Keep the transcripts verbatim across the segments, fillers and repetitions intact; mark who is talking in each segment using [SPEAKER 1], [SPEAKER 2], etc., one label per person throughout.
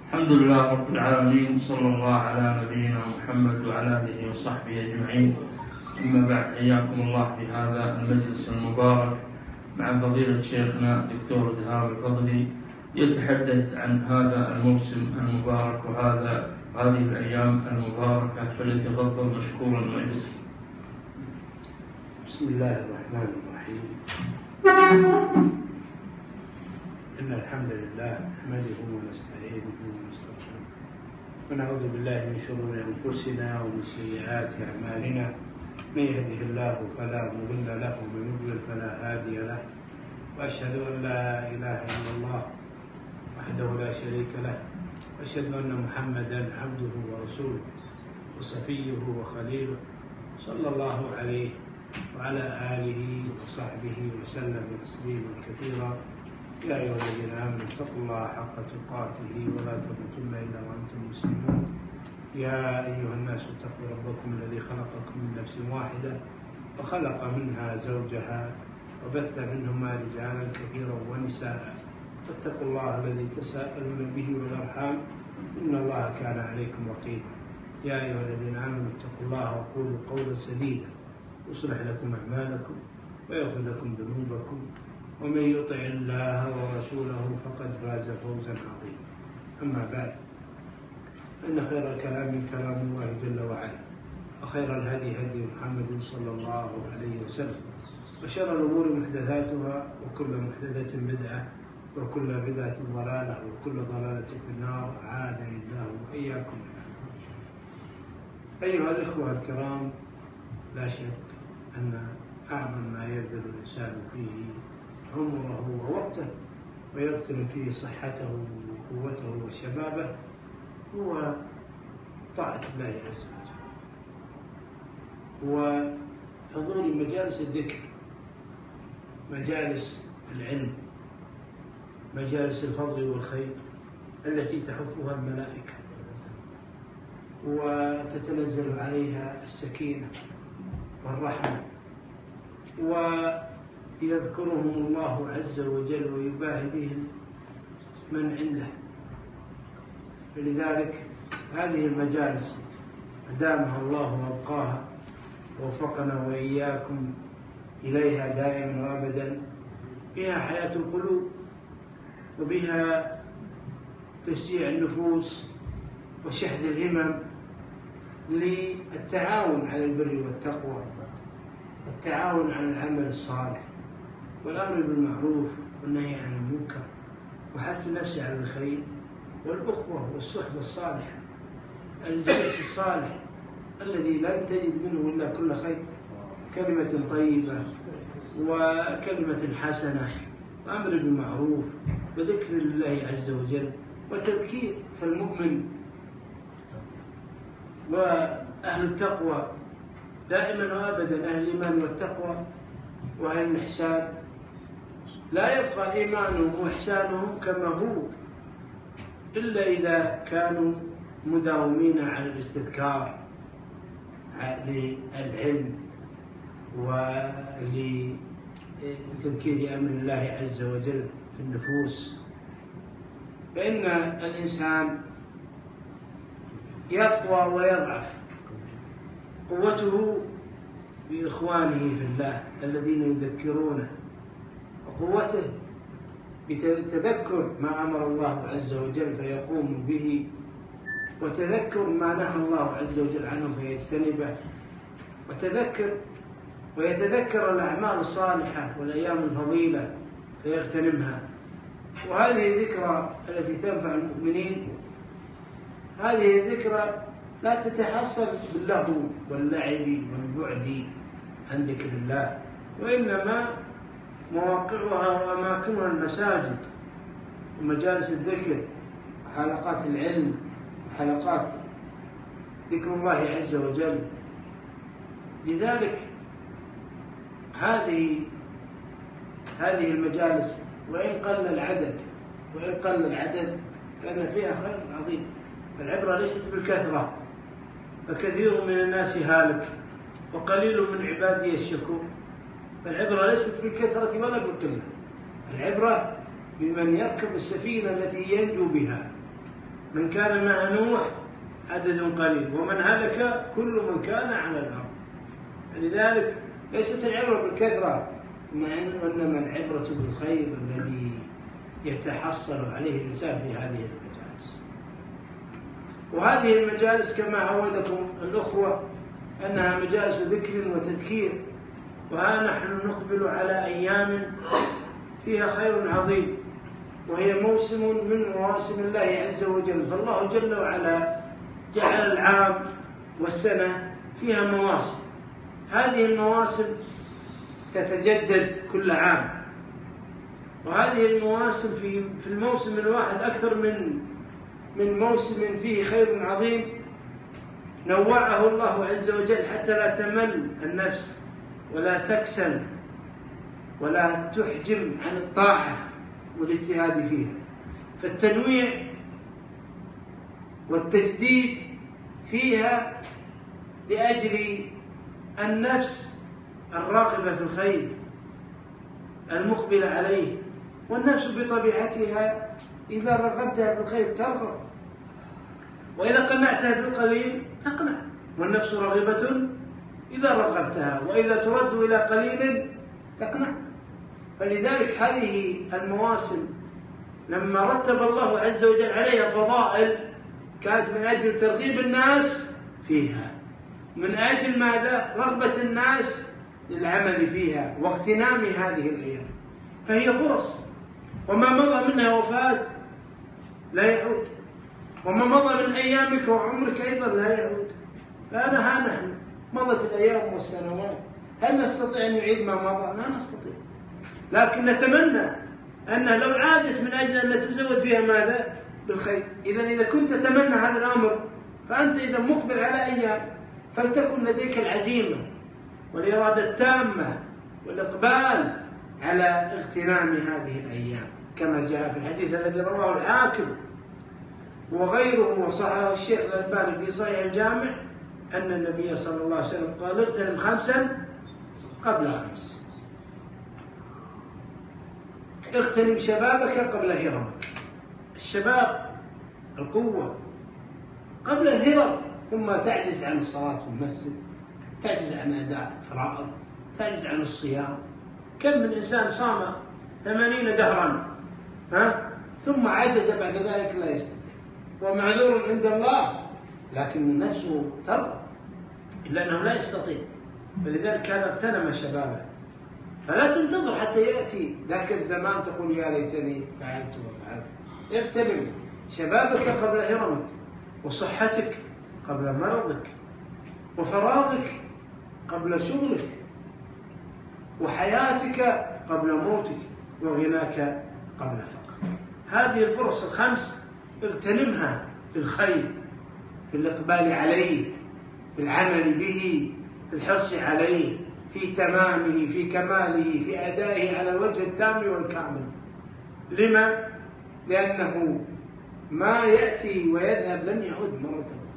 [SPEAKER 1] الحمد لله رب العالمين، صلى الله على نبينا محمد وعلى آله وصحبه أجمعين. أما بعد، حياكم الله في هذا المجلس المبارك مع فضيلة شيخنا الدكتور دهام الفضلي، يتحدث عن هذا الموسم المبارك وهذا هذه الأيام المباركة، فليتفضل مشكورا مجلس.
[SPEAKER 2] بسم الله الرحمن الرحيم. إن الحمد لله نحمده ونستعينه ونستغفره ونعوذ بالله من شرور أنفسنا ومن سيئات أعمالنا. من يهده الله فلا مضل له ومن يضلل فلا هادي له، وأشهد أن لا إله إلا الله وحده لا شريك له، وأشهد أن محمدا عبده ورسوله وصفيه وخليله، صلى الله عليه وعلى آله وصحبه وسلم تسليما كثيرا. يا أيها الذين آمنوا اتقوا الله حق تقاته ولا تموتن إلا وأنتم مسلمون. يا أيها الناس اتقوا ربكم الذي خلقكم من نفس واحدة وخلق منها زوجها وبث منهما رجالا كثيرا ونساء، فاتقوا الله الذي تساءلون به والأرحام إن الله كان عليكم رقيبا. يا أيها الذين آمنوا اتقوا الله وقولوا قولا سديدا يصلح لكم أعمالكم ويغفر لكم ذنوبكم، ومن يطع الله ورسوله فقد فاز فوزا عظيما. أما بعد، إن خير الكلام كلام الله جل وعلا، وخير الهدي هدي محمد صلى الله عليه وسلم، وشر الأمور محدثاتها، وكل محدثة بدعة، وكل بدعة ضلالة، وكل ضلالة في النار، أعاذني الله وإياكم. أيها الإخوة الكرام، لا شك أن أعظم ما يبذل الإنسان فيه عمره ووقته ويغتنم فيه صحته وقوته وشبابه هو طاعة الله عز وجل، وحضور مجالس الذكر، مجالس العلم، مجالس الفضل والخير التي تحفها الملائكة وتتنزل عليها السكينة والرحمة، ويذكرهم الله عز وجل ويباهي بهم من عنده. فلذلك هذه المجالس أدامها الله وأبقاها ووفقنا وإياكم إليها دائما وأبدا، بها حياة القلوب، وبها تشجيع النفوس وشحذ الهمم للتعاون على البر والتقوى، والتعاون على العمل الصالح، والأمر بالمعروف والنهي عن المنكر، وحث النفس على الخير، والأخوة والصحبة الصالحة، الجلس الصالح الذي لن تجد منه إلا كل خير، كلمة طيبة وكلمة حسنة وأمر بالمعروف وذكر الله عز وجل وتذكير. فالمؤمن وأهل التقوى دائما وأبدا، أهل الإيمان والتقوى وأهل الإحسان، لا يبقى إيمانهم وإحسانهم كما هو إلا إذا كانوا مداومين على الاستذكار للعلم ولتذكير أمر الله عز وجل في النفوس. فإن الإنسان يقوى ويضعف، قوته بإخوانه في الله الذين يذكرونه، وقوته بتذكر ما أمر الله عز وجل فيقوم به، وتذكر ما نهى الله عز وجل عنه فيجتنبه، وتذكر ويتذكر الأعمال الصالحة والأيام الفضيلة فيغتنمها. وهذه الذكرى التي تنفع المؤمنين، هذه الذكرى لا تتحصل باللهو واللعب والبعد عن ذكر الله، وإنما مواقعها وأماكنها المساجد ومجالس الذكر وحلقات العلم وحلقات ذكر الله عز وجل. لذلك هذه هذه المجالس وإن قل العدد وإن قل العدد كان فيها خير عظيم. العبرة ليست بالكثرة، فكثير من الناس هالك وقليل من عبادي الشكور. فالعبرة ليست بالكثرة ولا بالقلة، العبرة بمن يركب السفينة التي ينجو بها من كان مع نوح عدد قليل، ومن هلك كل من كان على الأرض. لذلك ليست العبرة بالكثرة، مع إنما العبرة بالخير الذي يتحصل عليه الإنسان في هذه المجالس. وهذه المجالس كما عودكم الأخوة أنها مجالس ذكر وتذكير، وها نحن نقبل على أيام فيها خير عظيم، وهي موسم من مواسم الله عز وجل. فالله جل وعلا جعل العام والسنة فيها مواسم، هذه المواسم تتجدد كل عام، وهذه المواسم في في الموسم الواحد أكثر من من موسم فيه خير عظيم نوعه الله عز وجل حتى لا تمل النفس ولا تكسل ولا تحجم عن الطاعة والاجتهاد فيها. فالتنويع والتجديد فيها لأجل النفس الراغبة في الخير المقبلة عليه، والنفس بطبيعتها إذا رغبتها في الخير ترغب، وإذا قنعتها بالقليل تقنع، والنفس راغبة إذا رغبتها، وإذا ترد إلى قليل تقنع. فلذلك هذه المواسم لما رتب الله عز وجل عليها فضائل كانت من أجل ترغيب الناس فيها، من أجل ماذا؟ رغبة الناس للعمل فيها واغتنام هذه الأيام. فهي فرص، وما مضى منها وفاة لا يعود، وما مضى من أيامك وعمرك أيضا لا يعود. فأنا ها نحن مضت الأيام والسنوات، هل نستطيع أن نعيد ما مضى؟ لا نستطيع، لكن نتمنى أنها لو عادت من أجل أن نتزود فيها ماذا؟ بالخير. إذا إذا كنت تتمنى هذا الأمر فأنت إذا مقبل على أيام فلتكن لديك العزيمة والإرادة التامة والإقبال على اغتنام هذه الأيام، كما جاء في الحديث الذي رواه الحاكم وغيره وصححه الشيخ الألباني في صحيح الجامع أن النبي صلى الله عليه وسلم قال: اغتنم خمسا قبل خمس، اغتنم شبابك قبل هرمك. الشباب القوة قبل الهرم، ثم تعجز عن الصلاة في المسجد، تعجز عن أداء فرائض، تعجز عن الصيام. كم من إنسان صام ثمانين دهرا ها ثم عجز بعد ذلك لا يستطيع، ومعذور عند الله، لكن نفسه ترى إلا أنه لا يستطيع. فلذلك كان اغتنم شبابه. فلا تنتظر حتى يأتي ذاك الزمان تقول يا ليتني فعلت وفعلت. اغتنم شبابك قبل هرمك، وصحتك قبل مرضك، وفراغك قبل شغلك، وحياتك قبل موتك، وغناك قبل فقرك. هذه الفرص الخمس اغتنمها في الخير، في الإقبال عليه، في العمل به، في الحرص عليه، في تمامه، في كماله، في أدائه على الوجه التام والكامل. لما؟ لأنه ما يأتي ويذهب لن يعود مرة أخرى.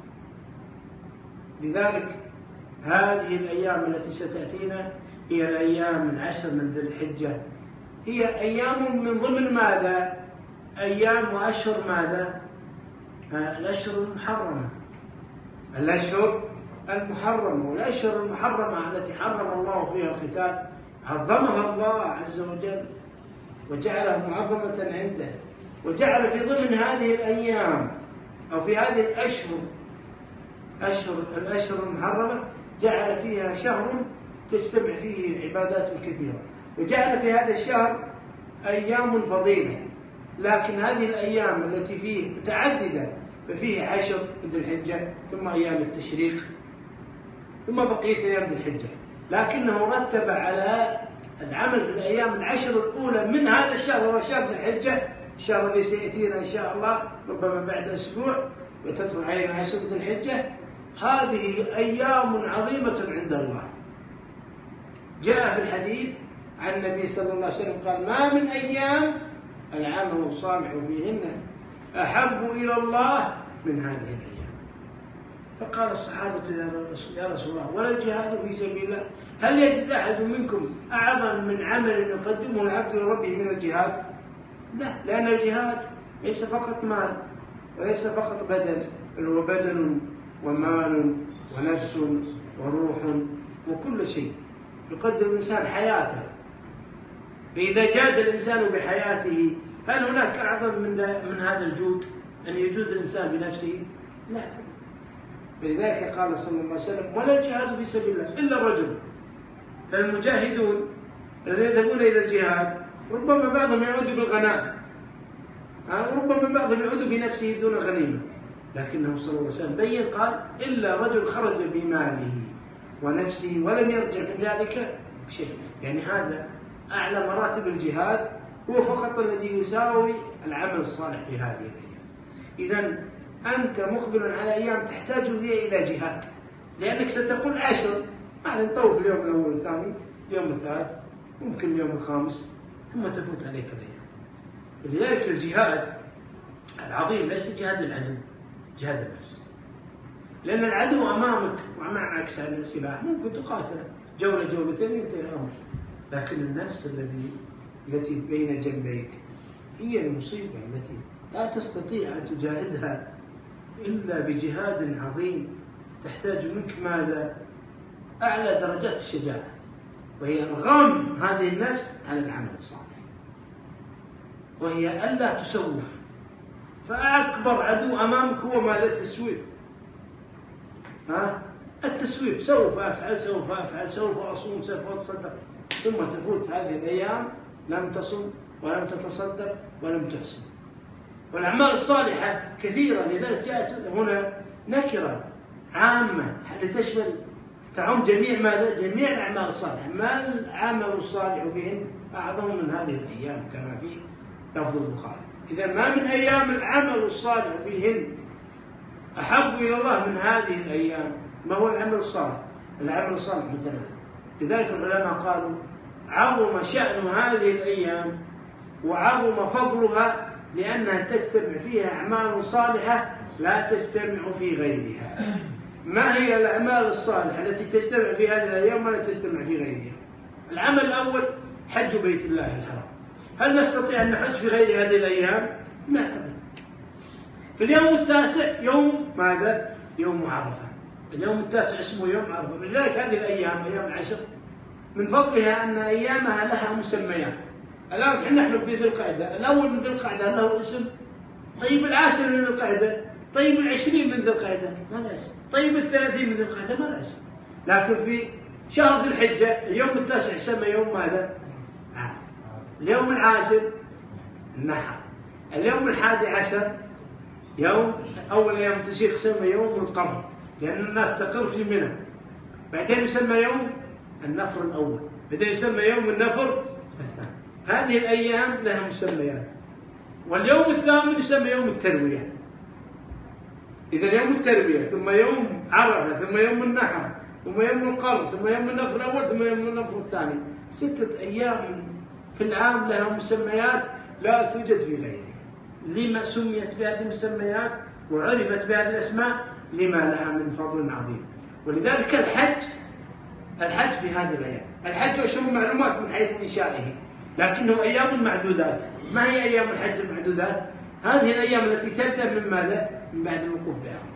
[SPEAKER 2] لذلك هذه الأيام التي ستأتينا هي الأيام العشر من ذي الحجة، هي أيام من ضمن ماذا؟ أيام وأشهر ماذا؟ الأشهر المحرمة، الأشهر المحرمة. والأشهر المحرمة التي حرم الله فيها القتال عظمها الله عز وجل وجعلها معظمة عنده، وجعل في ضمن هذه الأيام أو في هذه الأشهر أشهر الأشهر المحرمة جعل فيها شهر تجتمع فيه عبادات كثيرة، وجعل في هذا الشهر أيام فضيلة. لكن هذه الأيام التي فيه متعددة، ففيه عشر ذي الحجة، ثم أيام التشريق، ثم بقية أيام ذي الحجة، لكنه رتب على العمل في الأيام العشر الأولى من هذا الشهر وهو شهر ذي الحجة، الشهر الذي سيأتينا إن شاء الله ربما بعد أسبوع وتدخل علينا عشر ذي الحجة. هذه أيام عظيمة عند الله. جاء في الحديث عن النبي صلى الله عليه وسلم قال: ما من أيام العمل الصالح فيهن أحب إلى الله من هذه الأيام. فقال الصحابة: يا رسول الله، ولا الجهاد في سبيل الله؟ هل يجد أحد منكم أعظم من عمل يقدمه العبد لربه من الجهاد؟ لا، لأن الجهاد ليس فقط مال، وليس فقط بدن، بل هو بدن ومال ونفس وروح وكل شيء. يقدر الإنسان حياته، فإذا جاد الإنسان بحياته هل هناك أعظم من, من هذا الجود؟ أن يجود الإنسان بنفسه؟ لا. فلذلك قال صلى الله عليه وسلم: ولا الجهاد في سبيل الله إلا الرجل. فالمجاهدون الذين يذهبون إلى الجهاد ربما بعضهم يعود بالغناء، وربما بعضهم يعود بنفسه دون غنيمة، لكنه صلى الله عليه وسلم بين قال: إلا رجل خرج بماله ونفسه ولم يرجع من ذلك شيء. يعني هذا أعلى مراتب الجهاد، هو فقط الذي يساوي العمل الصالح في هذه الأيام. إذن أنت مقبل على أيام تحتاج فيها إلى جهاد، لأنك ستقول عشر يعني نطوف اليوم الأول والثاني، اليوم الثالث، ممكن اليوم الخامس، ثم تفوت عليك الأيام. ولذلك الجهاد العظيم ليس جهاد العدو، جهاد النفس. لأن العدو أمامك ومعك سلاح ممكن تقاتله جولة جولتين ينتهي الأمر، لكن النفس الذي التي بين جنبيك هي المصيبة التي لا تستطيع أن تجاهدها إلا بجهاد عظيم، تحتاج منك ماذا؟ أعلى درجات الشجاعة، وهي إرغام هذه النفس على العمل الصالح، وهي ألا تسوف. فأكبر عدو أمامك هو ماذا؟ التسويف. ها؟ التسويف، سوف أفعل سوف أفعل سوف أصوم سوف أتصدق، ثم تفوت هذه الأيام لم تصم ولم تتصدق ولم تحسن. والأعمال الصالحة كثيرة، لذلك جاءت هنا نكرة عامة لتشمل تعم جميع ماذا؟ جميع الأعمال الصالحة. ما العمل الصالح فيهن أعظم من هذه الأيام كما في لفظ البخاري. إذا ما من أيام العمل الصالح فيهن أحب إلى الله من هذه الأيام. ما هو العمل الصالح؟ العمل الصالح متنوع. لذلك العلماء قالوا: عظم شأن هذه الأيام وعظم فضلها لأنها تجتمع فيها أعمال صالحة لا تجتمع في غيرها. ما هي الأعمال الصالحة التي تجتمع في هذه الأيام ولا تجتمع في غيرها؟ العمل الأول حج بيت الله الحرام. هل نستطيع أن نحج في غير هذه الأيام؟ لا أبدا. في اليوم التاسع يوم ماذا؟ يوم عرفة. اليوم التاسع اسمه يوم عرفة. لذلك هذه الأيام أيام العشر من فضلها أن أيامها لها مسميات. الآن نحن في ذي القعدة، الأول من ذي القعدة له اسم، طيب العاشر من ذي القعدة، طيب العشرين من ذي القعدة ما له اسم، طيب الثلاثين من ذي القعدة ما له اسم. لكن في شهر ذي الحجة اليوم التاسع سمى يوم ماذا؟ عرفة. اليوم العاشر النحر. اليوم الحادي عشر يوم أول أيام التشريق سمى يوم القر، لأن الناس تقر في منى. بعدين يسمى يوم النفر الأول، بعدين يسمى يوم النفر الثاني. هذه الأيام لها مسميات. واليوم الثامن يسمى يوم التروية. إذا يوم التروية ثم يوم عرفة ثم يوم النحر ثم يوم القر ثم يوم النفر الأول ثم يوم النفر الثاني. ستة أيام في العام لها مسميات لا توجد في غيرها. لما سميت بهذه المسميات وعرفت بهذه الأسماء؟ لما لها من فضل عظيم. ولذلك الحج الحج في هذه الأيام، الحج أشهر معلومات من حيث إنشائه، لكنه أيام معدودات. ما هي أيام الحج المعدودات؟ هذه الأيام التي تبدأ من ماذا؟ من بعد الوقوف بعرفة.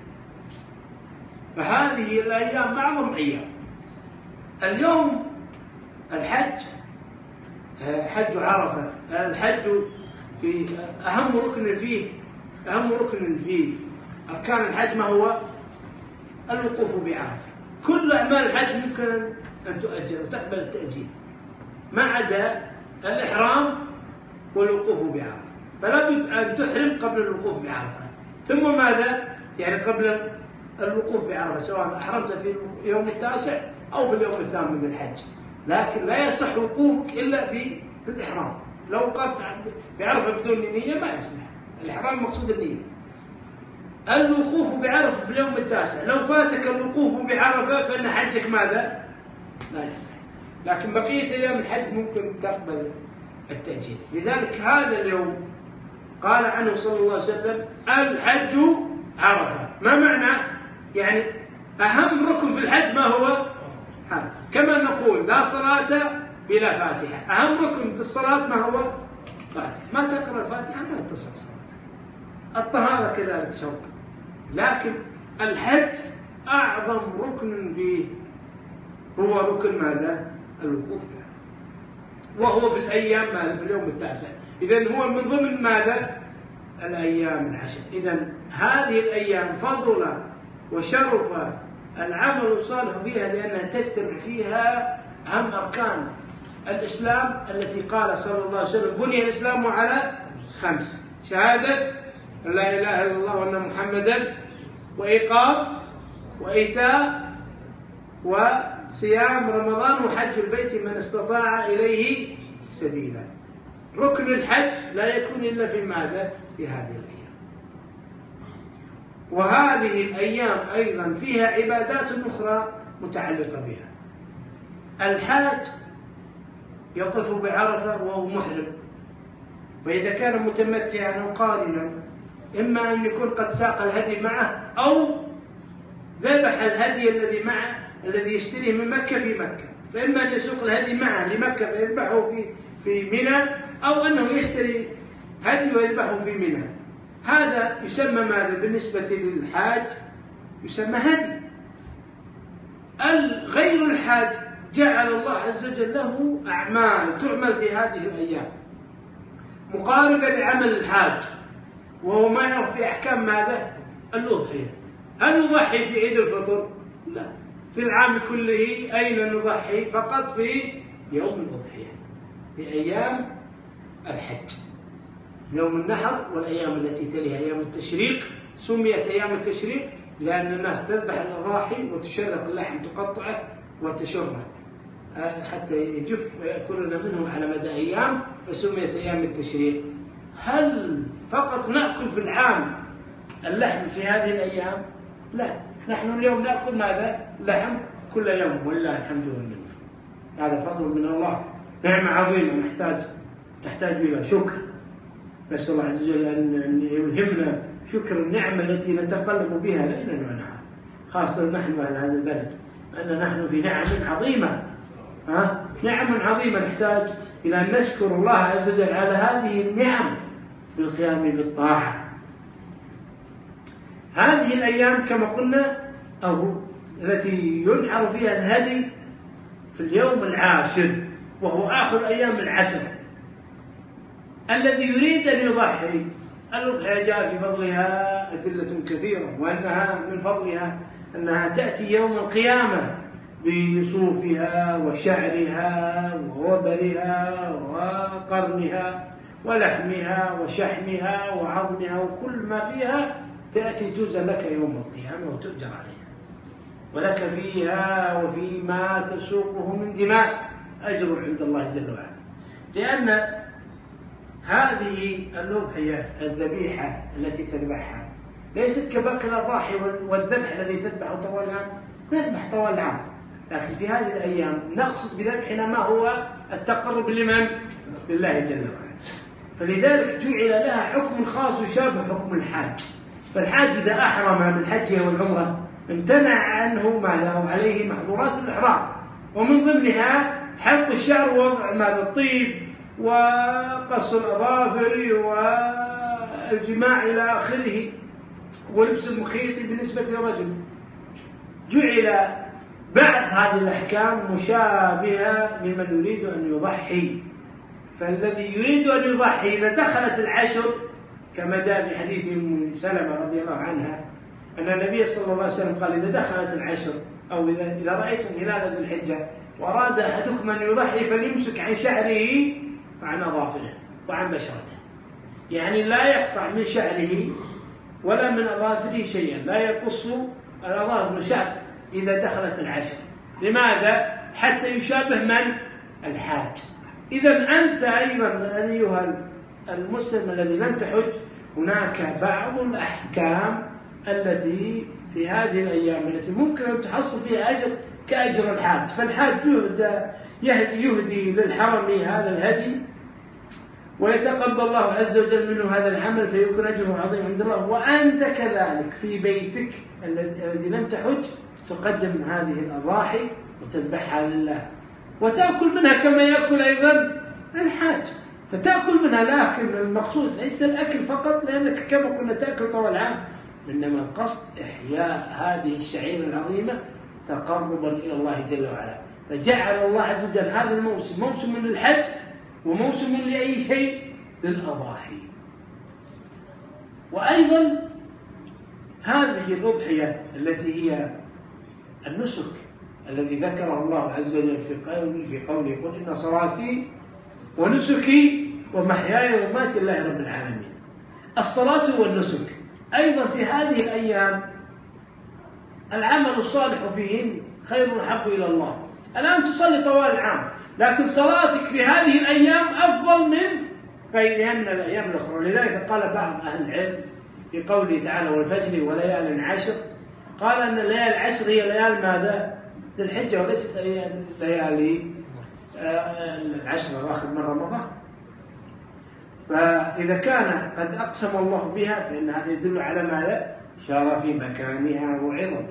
[SPEAKER 2] فهذه الأيام أعظم أيام. اليوم الحج حج عرفة، الحج في أهم ركن فيه أهم ركن فيه أركان الحج ما هو؟ الوقوف بعرفة. كل أعمال الحج ممكن أن تؤجل وتقبل التأجيل ما عدا الإحرام والوقوف بعرفة. فلا بد أن تحرم قبل الوقوف بعرفة، ثم ماذا؟ يعني قبل الوقوف بعرفة، سواء أحرمت في اليوم التاسع أو في اليوم الثامن من الحج. لكن لا يصح وقوفك إلا بالإحرام. لو وقفت بعرفة بدون نية ما يصح. الإحرام مقصود النية. الوقوف بعرفة في اليوم التاسع، لو فاتك الوقوف بعرفة فإن حجك ماذا؟ لا يصح. لكن بقية أيام الحج ممكن تقبل التأجيل. لذلك هذا اليوم قال عنه صلى الله عليه وسلم: الحج عرفة. ما معنى؟ يعني أهم ركن في الحج ما هو؟ حرف. كما نقول لا صلاة بلا فاتحة، أهم ركن في الصلاة ما هو؟ فاتحة. ما تقرأ الفاتحة ما تصح صلاة. الطهارة كذلك شرط، لكن الحج أعظم ركن فيه هو ركن ماذا؟ الوقوف بها، وهو في الأيام ماذا؟ في اليوم التاسع. إذن هو من ضمن ماذا؟ الأيام العشر. إذن هذه الأيام فضل وشرف العمل الصالح فيها لأنها تجتمع فيها أهم أركان الإسلام التي قال صلى الله عليه وسلم بني الإسلام على خمس: شهادة لا إله إلا الله وأن محمدا، وإقام وإيتاء وصيام رمضان وحج البيت من استطاع إليه سبيلا. ركن الحج لا يكون إلا في ماذا؟ في هذه الأيام. وهذه الأيام أيضا فيها عبادات أخرى متعلقة بها. الحاج يقف بعرفة وهو محرم، فإذا كان متمتعا أو قارنا إما أن يكون قد ساق الهدي معه أو ذبح الهدي الذي معه الذي يشتريه من مكة في مكة، فإما أن يسوق الهدي معه لمكة فيذبحه في في منى، أو أنه يشتري هدي ويذبحه في منى. هذا يسمى ماذا بالنسبة للحاج؟ يسمى هدي. غير الحاج جعل الله عز وجل له أعمال تعمل في هذه الأيام مقاربة لعمل الحاج، وهو ما يعرف بأحكام ماذا؟ الأضحية. هل نضحي في عيد الفطر؟ لا، في العام كله. أين نضحي؟ فقط في يوم الأضحية، في أيام الحج، يوم النحر والأيام التي تليها أيام التشريق. سميت أيام التشريق لأن الناس تذبح الأضاحي وتشرق اللحم، تقطعه وتشره حتى يجف ويأكلون منه على مدى أيام، فسميت أيام التشريق. هل فقط نأكل في العام اللحم في هذه الأيام؟ لا، نحن اليوم نأكل ماذا؟ لحم كل يوم، ولله الحمد والمنة. هذا فضل من الله، نعمة عظيمة نحتاج تحتاج إلى شكر. نسأل الله عز وجل أن يلهمنا شكر النعمة التي نتقلب بها ليلا ونهارا، خاصة نحن أهل هذا البلد، أن نحن في نعم عظيمة، ها؟ نعم عظيمة نحتاج إلى أن نشكر الله عز وجل على هذه النعم بالقيام بالطاعة. هذه الأيام كما قلنا أو التي ينحر فيها الهدي في اليوم العاشر، وهو آخر أيام العشر. الذي يريد أن يضحي، الأضحية جاء في فضلها أدلة كثيرة، وأنها من فضلها أنها تأتي يوم القيامة بصوفها وشعرها ووبرها وقرنها ولحمها وشحمها وعظمها وكل ما فيها تأتي توزن لك يوم القيامة وتؤجر عليها، ولك فيها وفيما تسوقه من دماء أجر عند الله جل وعلا. لأن هذه الأضحية الذبيحة التي تذبحها ليست كباقي الأضاحي والذبح الذي تذبحه طوال العام، نذبح طوال العام، لكن في هذه الأيام نقصد بذبحنا ما هو التقرب لمن؟ لله جل وعلا. فلذلك جعل لها حكم خاص يشابه حكم الحاج. فالحاج إذا أحرم بالحج والعمرة امتنع عنه ما له عليه محظورات الإحرام، ومن ضمنها حلق الشعر ووضع ماذا؟ الطيب وقص الأظافر والجماع إلى آخره، ولبس المخيط بالنسبة للرجل. جعل بعض هذه الأحكام مشابهة لمن يريد أن يضحي. فالذي يريد أن يضحي إذا دخلت العشر كما جاء في حديث أم سلمة رضي الله عنها أن النبي صلى الله عليه وسلم قال: إذا دخلت العشر أو إذا إذا رأيتم هلال ذي الحجة وأراد أحدكم أن يضحي فليمسك عن شعره وعن أظافره وعن بشرته، يعني لا يقطع من شعره ولا من أظافره شيئا، لا يقص الأظافر شعر إذا دخلت العشر. لماذا؟ حتى يشابه من؟ الحاج. إذا أنت أيضا أيها المسلم الذي لم تحج، هناك بعض الأحكام التي في هذه الأيام التي ممكن أن تحصل فيها أجر كأجر الحاج. فالحاج يهدي, يهدي للحرم هذا الهدي ويتقبل الله عز وجل منه هذا العمل فيكون أجره عظيم عند الله. وأنت كذلك في بيتك الذي لم تحج تقدم هذه الأضاحي وتذبحها لله وتأكل منها كما يأكل أيضا الحاج. فتأكل منها، لكن المقصود ليس الأكل فقط لأنك كما كنا تأكل طوال العام، إنما القصد إحياء هذه الشعيرة العظيمة تقربا إلى الله جل وعلا. فجعل الله عز وجل هذا الموسم موسم للحج وموسم لأي شيء، للأضاحي. وأيضا هذه الأضحية التي هي النسك الذي ذكره الله عز وجل في قوله في قوله قل إن صلاتي ونسكي ومحياي ومماتي لله رب العالمين. الصلاة والنسك أيضا في هذه الأيام العمل الصالح فيهن خير وأحب إلى الله. الآن تصلي طوال العام، لكن صلاتك في هذه الأيام أفضل من غيرها من الأيام الأخرى. لذلك قال بعض أهل العلم في قوله تعالى والفجر وليال عشر، قال أن الليالي العشر هي ليال ماذا؟ ذي الحجة، وليست ليالي العشر الأواخر من رمضان. فإذا كان قد أقسم الله بها فإن هذا يدل على ماذا؟ شرف مكانها وعظم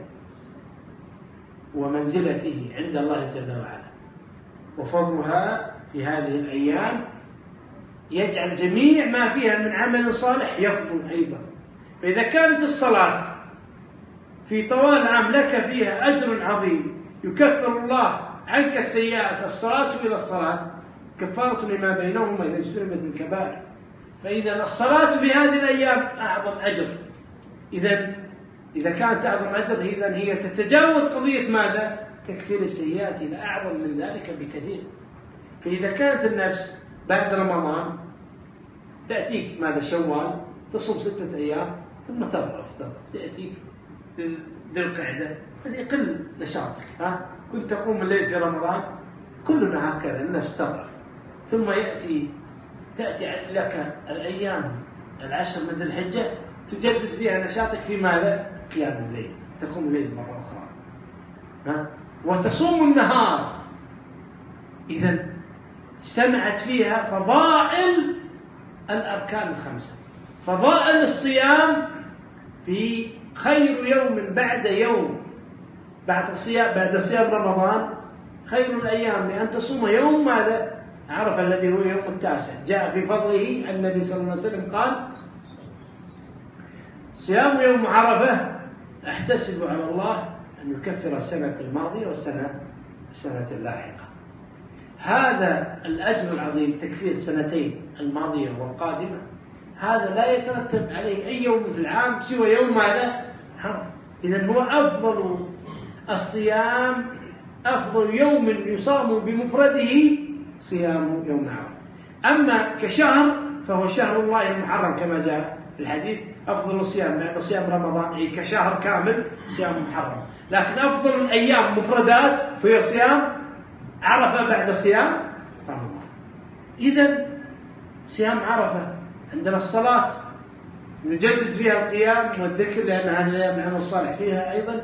[SPEAKER 2] ومنزلته عند الله جل وعلا، وفضلها في هذه الأيام يجعل جميع ما فيها من عمل صالح يفضل أيضا. فإذا كانت الصلاة في طوال العام لك فيها أجر عظيم يكفر الله عنك السيئات، الصلاة إلى الصلاة كفارة لما بينهما إذا اجتنبت الكبائر، فإذا الصلاة في هذه الأيام أعظم أجر. إذا إذا كانت أعظم أجر إذا هي تتجاوز قضية ماذا؟ تكفير السيئات، إلى أعظم من ذلك بكثير. فإذا كانت النفس بعد رمضان تأتيك ماذا؟ شوال، تصوم ستة أيام ثم تضعف تأتيك ذي القعدة، هذه يقل نشاطك. ها كنت تقوم الليل في رمضان، كلنا هكذا النفس تضعف، ثم يأتي تأتي لك الأيام العشر من ذي الحجة تجدد فيها نشاطك في ماذا؟ قيام الليل، تقوم الليل مرة أخرى، ها وتصوم النهار. إذن اجتمعت فيها فضائل الأركان الخمسة. فضائل الصيام في خير يوم بعد يوم بعد صيام بعد صيام رمضان خير الأيام لأن تصوم يوم ماذا؟ عرفة الذي هو يوم التاسع. جاء في فضله النبي صلى الله عليه وسلم قال صيام يوم عرفة أحتسب على الله أن يكفر السنة الماضية والسنة السنة اللاحقة. هذا الأجر العظيم تكفير سنتين الماضية والقادمة، هذا لا يترتب عليه أي يوم في العام سوى يوم ماذا؟ عرفة. إذن هو أفضل الصيام، أفضل يوم يصام بمفرده صيام يوم عرفة. أما كشهر فهو شهر الله المحرم كما جاء في الحديث أفضل الصيام بعد صيام رمضان أي كشهر كامل صيام محرم، لكن أفضل الأيام مفردات فهي صيام عرفة بعد صيام رمضان. إذن صيام عرفة عندنا الصلاة نجدد فيها القيام والذكر لأن هذه الأيام العمل الصالح فيها أيضا،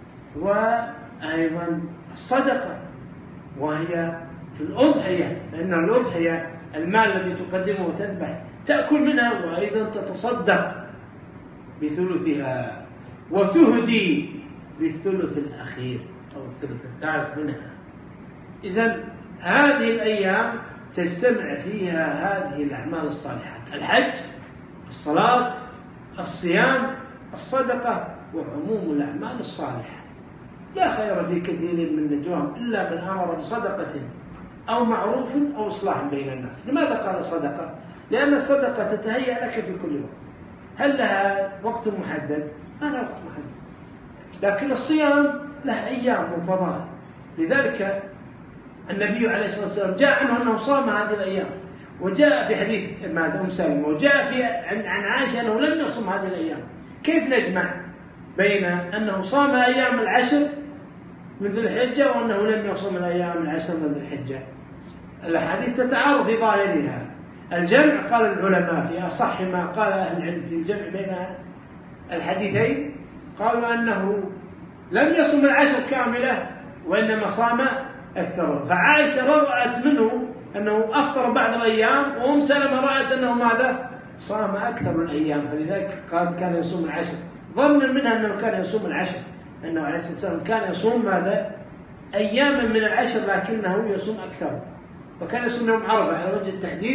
[SPEAKER 2] وأيضا الصدقة وهي في الأضحية، لأن الأضحية المال الذي تقدمه وتذبح تأكل منها وأيضا تتصدق بثلثها وتهدي بالثلث الأخير أو الثلث الثالث منها. إذن هذه الأيام تجتمع فيها هذه الأعمال الصالحات: الحج، الصلاة، الصيام، الصدقة، وعموم الأعمال الصالحة. لا خير في كثير من نجواهم إلا من أمر بصدقة أو معروف أو إصلاح بين الناس. لماذا قال صدقة؟ لأن الصدقة تتهيأ لك في كل وقت. هل لها وقت محدد؟ ما لها وقت محدد. لكن الصيام له أيام وفضائل. لذلك النبي عليه الصلاة والسلام جاء عنه أنه صام هذه الأيام، وجاء في حديث ماذا أم سلمة، وجاء في عن عائشة أنه لم يصم هذه الأيام. كيف نجمع بين أنه صام أيام العشر من ذي الحجة وأنه لم يصم الأيام العشر من ذي الحجة؟ الأحاديث تتعارض في ظاهرها. الجمع قال العلماء في أصح ما قال أهل العلم في الجمع بين الحديثين، قالوا أنه لم يصم العشر كاملة وإنما صام أكثره. فعائشة رأت منه أنه أفطر بعض الأيام، وأم سلمة رأت أنه ماذا؟ صام أكثر الأيام، فلذلك قالت كان يصوم العشر، ظنا منها أنه كان يصوم العشر، أنه عليه الصلاة والسلام كان يصوم ماذا؟ أياما من العشر لكنه يصوم أكثر، فكان يصوم يوم عرفة على وجه التحديد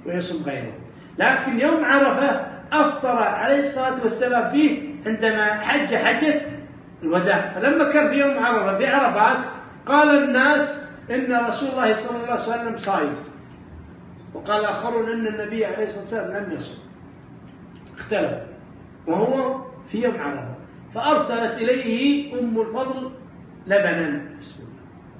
[SPEAKER 2] ويصوم غيره. لكن يوم عرفة أفطر عليه الصلاة والسلام فيه عندما حج حجة الوداع. فلما كان في يوم عرفة في عرفات قال الناس إن رسول الله صلى الله عليه وسلم صائم، وقال آخرون إن النبي عليه الصلاة والسلام لم يصم، اختلف وهو في يوم عرفة. فأرسلت إليه أم الفضل لبنا بسم الله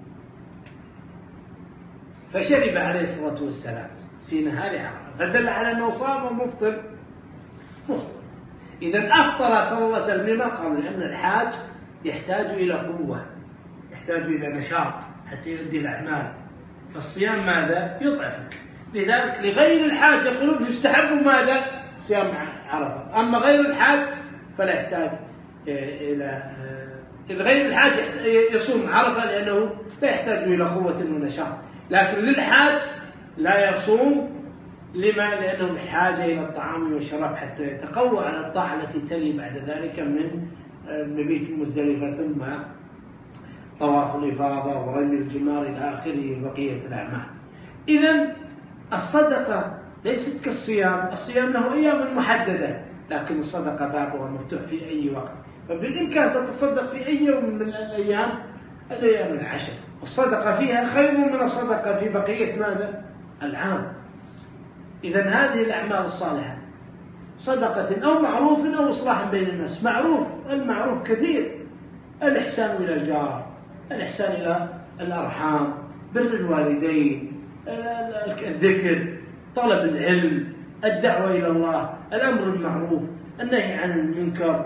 [SPEAKER 2] فشرب عليه الصلاة والسلام في نهار عرفة، فدل على أنه صام ومفطر مفطر. إذا أفطر صلى الله عليه وسلم. لما قالوا؟ لأن الحاج يحتاج إلى قوة، يحتاج إلى نشاط حتى يؤدي الأعمال، فالصيام ماذا؟ يضعفك. لذلك لغير الحاج يقولون يستحب ماذا؟ صيام عرفة. أما غير الحاج فلا يحتاج إلى غير الحاج يصوم عرفة لأنه لا يحتاج إلى قوة ونشاط. لكن للحاج لا يصوم. لما؟ لأنه بحاجة إلى الطعام والشراب حتى يتقوى على الطاعة التي تلي بعد ذلك من مبيت المزدلفة ثم طواف الإفاضة ورمي الجمار إلى آخره بقية الأعمال. إذن الصدقة ليست كالصيام. الصيام له أيام محددة، لكن الصدقة بابها مفتوح في أي وقت، فبالإمكان تتصدق في أي يوم من الأيام الأيام العشر. الصدقة فيها خير من الصدقة في بقية ماذا؟ العام. إذن هذه الأعمال الصالحة صدقة أو معروف أو إصلاح بين الناس. معروف، المعروف كثير، الإحسان إلى الجار، الإحسان إلى الأرحام، بر الوالدين، الذكر، طلب العلم، الدعوة إلى الله، الأمر بالمعروف، النهي عن المنكر،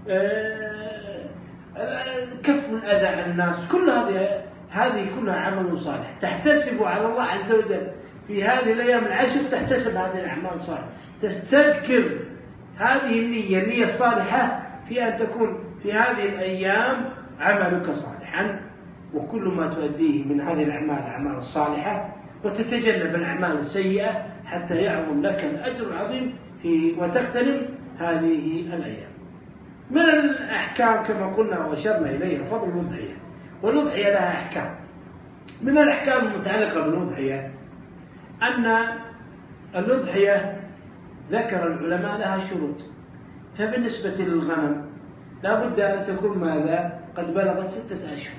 [SPEAKER 2] كف الأذى عن الناس. كل هذه هذه كلها عمل صالح تحتسب على الله عز وجل في هذه الأيام العشر. تحتسب هذه الأعمال الصالحة، تستذكر هذه النية النية الصالحة في أن تكون في هذه الأيام عملك صالحا، وكل ما تؤديه من هذه الأعمال الأعمال الصالحة، وتتجنب الأعمال السيئة حتى يعظم لك الأجر العظيم في وتغتنم هذه الأيام. من الأحكام كما قلنا وأشرنا إليها فضل الأضحية، والأضحية لها أحكام. من الأحكام المتعلقة بالأضحية أن الأضحية ذكر العلماء لها شروط. فبالنسبة للغنم لا بد أن تكون ماذا؟ قد بلغت ستة أشهر.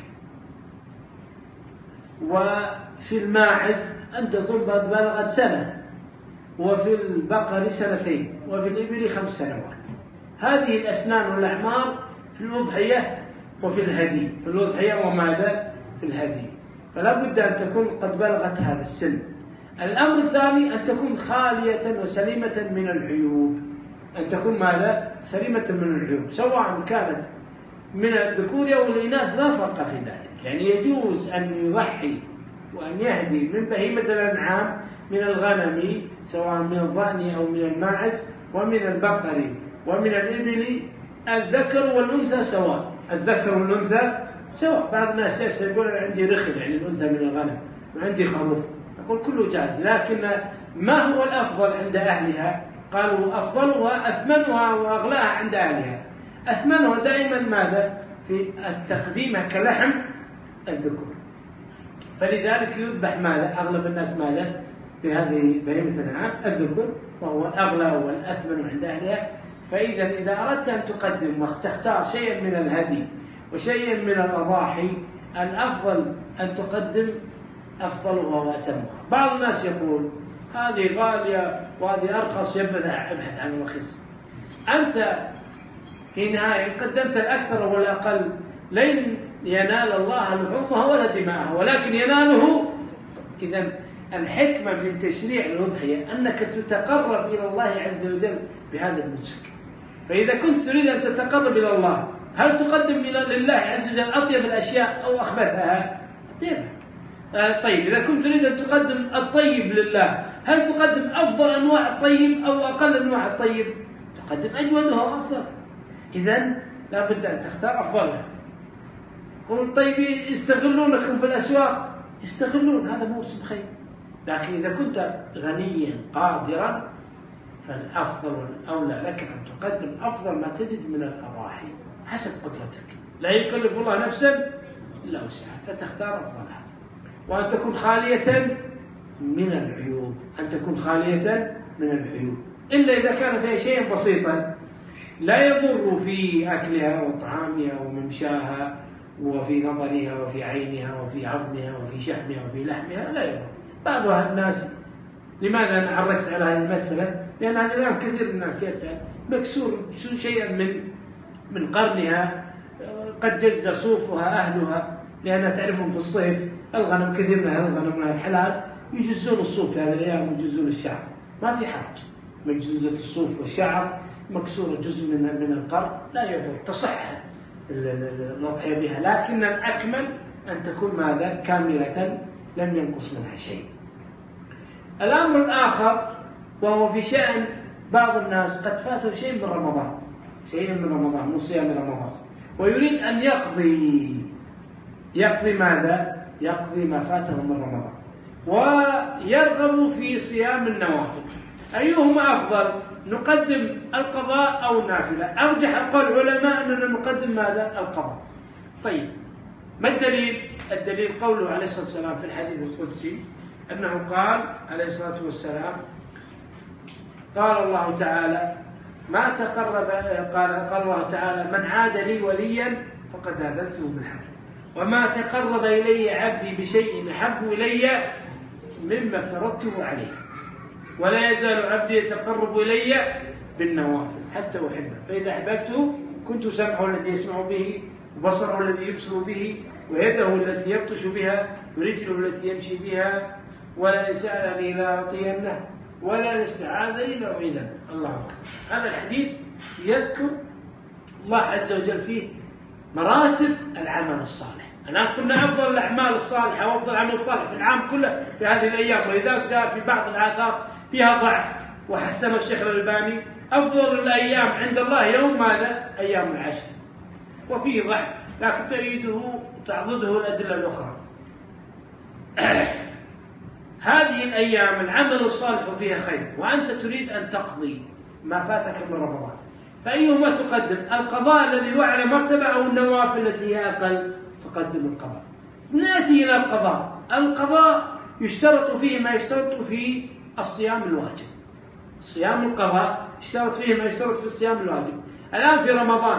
[SPEAKER 2] وفي الماعز أن تكون قد بلغت سنة، وفي البقر سنتين، وفي الإبل خمس سنوات. هذه الأسنان والأعمار في الأضحية وفي الهدي. في الأضحية وماذا؟ في الهدي. فلا بد أن تكون قد بلغت هذا السن. الأمر الثاني أن تكون خالية وسليمة من العيوب. أن تكون ماذا؟ سليمة من العيوب، سواء كانت من الذكور أو الإناث لا فرق في ذلك. يعني يجوز أن يضحي وأن يهدي من بهيمة الأنعام، من الغنم سواء من الضأن أو من الماعز، ومن البقر ومن الإبل، الذكر والأنثى سواء. الذكر والأنثى سواء. بعض الناس يقول أنا عندي رخل، يعني الأنثى من الغنم، وعندي خروف، نقول كله جائز. لكن ما هو الأفضل عند أهلها؟ قالوا أفضلها أثمنها وأغلاها عند أهلها. أثمنها دائما ماذا؟ في التقديمة كلحم الذكور. فلذلك يذبح ماذا؟ أغلب الناس ماذا؟ في هذه بهيمة الأنعام الذكور، وهو الأغلى والأثمن عند أهلها. فإذا إذا أردت أن تقدم وتختار شيئا من الهدي وشيئا من الأضاحي، الأفضل أن تقدم أفضلها وأتمها. بعض الناس يقول هذه غالية وهذه أرخص، يبحث عن الرخيص. أنت في نهاية قدمت الأكثر والأقل، لن ينال الله لحومها ولا دماءها، ولكن يناله. إذن الحكمة من تشريع الأضحية أنك تتقرب إلى الله عز وجل بهذا النسك. فإذا كنت تريد أن تتقرب إلى الله، هل تقدم إلى لله عز وجل أطيب الأشياء أو أخبثها؟ أطيبها. آه طيب، إذا كنت تريد أن تقدم الطيب لله، هل تقدم أفضل أنواع الطيب أو أقل أنواع الطيب؟ تقدم أجودها وأفضل. إذن لا بد أن تختار أفضلها. هم الطيبين يستغلونكم في الأسواق، يستغلون، هذا موسم خير. لكن إذا كنت غنيا قادرا فالأفضل والأولى لك أن تقدم أفضل ما تجد من الأضاحي حسب قدرتك. لا يكلف الله نفسا إلا وسعها، فتختار أفضلها. وأن تكون خالية من العيوب، أن تكون خالية من العيوب، إلا إذا كان فيها شيء بسيطا لا يضر في أكلها وطعامها وممشاها وفي نظرها وفي عينها وفي عظمها وفي شحمها وفي لحمها، لا يضر. بعض الناس، لماذا أنا عرست على هذه المسألة؟ لأن هذا اليوم كثير من الناس يسأل مكسور شيئا من من قرنها، قد جز صوفها أهلها، لأنها تعرفهم في الصيف الغنم كثير من الغنم من الحلال يجزون الصوف في هذه الأيام ويجزون الشعر، ما في حرج من جزة الصوف والشعر مكسورة جزء من من القرن لا يضر، تصح الأضحية بها، لكن الأكمل أن تكون ماذا؟ كاملة لم ينقص منها شيء. الأمر الآخر وهو في شأن بعض الناس قد فاته شيء من رمضان، شيء من رمضان من صيام رمضان، ويريد أن يقضي يقضي ماذا؟ يقضي ما فاته من رمضان، ويرغب في صيام النوافل. أيهما أفضل؟ نقدم القضاء أو النافلة؟ أرجح أقوال العلماء أننا نقدم ماذا؟ القضاء. طيب ما الدليل؟ الدليل قوله عليه الصلاة والسلام في الحديث القدسي أنه قال عليه الصلاة والسلام، قال الله تعالى ما تقرب قال قال الله تعالى من عاد لي وليا فقد آذنته بالحرب، وما تقرب إلي عبدي بشيء أحب إلي مما افترضته عليه، ولا يزال عبدي يتقرب إلي بالنوافل حتى أحبه، فإذا أحببته كنت سمعه الذي يسمع به، وبصره الذي يبصر به، ويده التي يبطش بها، ورجله التي يمشي بها، ولا سألني لأعطينه، ولا استعاذني لأعيذنه. الله أكبر. هذا الحديث يذكر الله عز وجل فيه مراتب العمل الصالح. الآن قلنا أفضل الأعمال الصالحة وأفضل العمل الصالح في العام كله في هذه الأيام، ولذلك جاء في بعض الآثار فيها ضعف وحسنه الشيخ الألباني أفضل الأيام عند الله يوم ماذا؟ أيام العشر، وفيه ضعف لكن تأييده وتعضده الأدلة الأخرى. هذه الأيام العمل الصالح فيها خير، وأنت تريد أن تقضي ما فاتك من رمضان، فأيهما تقدم؟ القضاء الذي هو على مرتبة أو النوافل التي هي أقل؟ تقدم القضاء. نأتي إلى القضاء. القضاء يشترط فيه ما يشترط في الصيام الواجب. الصيام القضاء يشترط فيه ما يشترط في الصيام الواجب. الآن في رمضان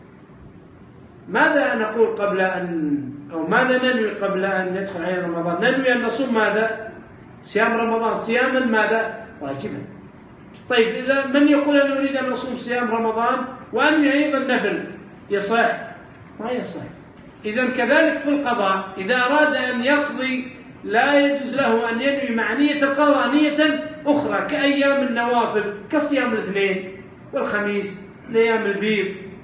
[SPEAKER 2] ماذا نقول قبل أن أو ماذا ننوي قبل أن يدخل علينا رمضان؟ ننوي أن نصوم ماذا؟ صيام رمضان صياما ماذا؟ واجبا. طيب إذا من يقول أنا أريد أن أصوم صيام رمضان وأنوي أيضا نفل، يصح؟ ما يصح. إذن كذلك في القضاء إذا أراد أن يقضي لا يجوز له أن ينوي مع نية القضاء نية أخرى كأيام النوافل كصيام الاثنين والخميس، الأيام البيض،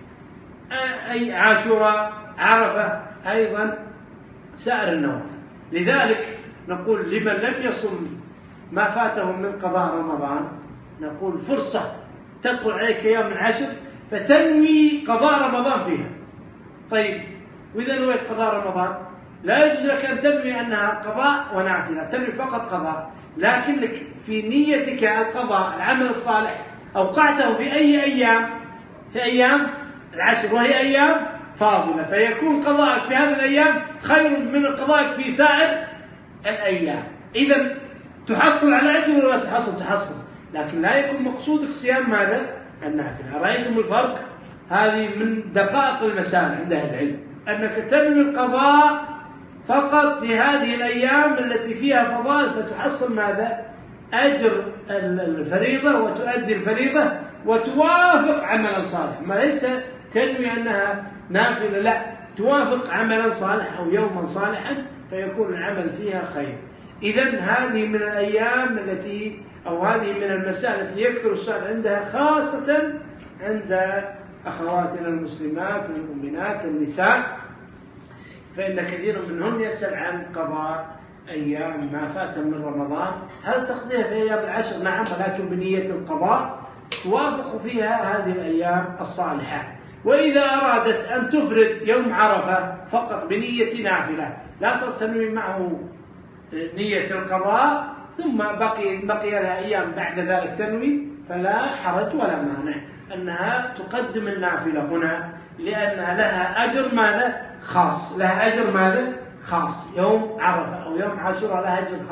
[SPEAKER 2] أي عاشوراء، عرفة، أيضا سائر النوافل. لذلك نقول لمن لم يصم ما فاته من قضاء رمضان نقول فرصة تدخل عليك أيام العشر فتنوي قضاء رمضان فيها. طيب وإذا نويت قضاء رمضان لا يجوز لك أن تنوي أنها قضاء ونافلة، تنوي فقط قضاء، لكنك في نيتك القضاء العمل الصالح أوقعته في أي أيام؟ في أيام العشر، وهي أيام فاضلة، فيكون قضاءك في هذه الأيام خير من قضاءك في سائر الأيام. إذن تحصل على أجر ولا تحصل؟ تحصل، لكن لا يكون مقصودك صيام ماذا؟ النافلة. أرأيتم الفرق؟ هذه من دقائق المسائل عند أهل العلم، أنك تنوي القضاء فقط في هذه الأيام التي فيها فضائل فتحصل ماذا؟ أجر الفريضة وتؤدي الفريضة وتوافق عملا صالح، ما ليس تنوي أنها نافلة، لا، توافق عملا صالح أو يوما صالحا فيكون العمل فيها خير. إذن هذه من الأيام التي أو هذه من المسائل التي يكثر السؤال عندها، خاصة عند أخواتنا المسلمات المؤمنات النساء، فإن كثير منهم يسأل عن قضاء أيام ما فات من رمضان، هل تقضيها في أيام العشر؟ نعم، ولكن بنية القضاء توافق فيها هذه الأيام الصالحة. وإذا أرادت أن تفرد يوم عرفة فقط بنية نافلة لا تنوي معه نية القضاء ثم بقي بقي لها أيام بعد ذلك تنوي، فلا حرج ولا مانع أنها تقدم النافلة هنا، لأنها لها أجر ماذا؟ خاص، لها أجر ماذا؟ خاص. يوم عرفة أو يوم عاشوراء لها أجر خاص